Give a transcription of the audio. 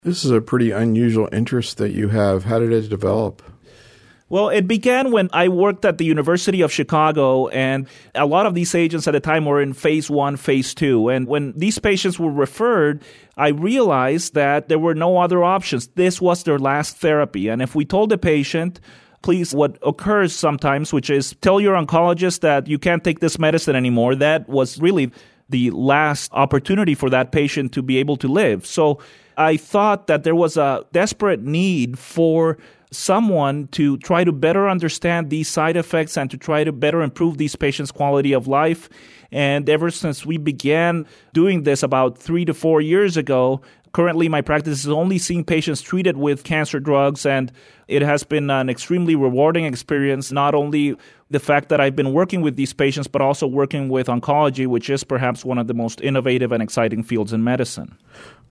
This is a pretty unusual interest that you have. How did it develop? Well, it began when I worked at the University of Chicago, and a lot of these agents at the time were in phase 1, phase 2. And when these patients were referred, I realized that there were no other options. This was their last therapy. And if we told the patient, please, what occurs sometimes, which is tell your oncologist that you can't take this medicine anymore, that was really the last opportunity for that patient to be able to live. So I thought that there was a desperate need for someone to try to better understand these side effects and to try to better improve these patients' quality of life. And ever since we began doing this about 3 to 4 years ago, currently my practice is only seeing patients treated with cancer drugs, and it has been an extremely rewarding experience, not only the fact that I've been working with these patients, but also working with oncology, which is perhaps one of the most innovative and exciting fields in medicine.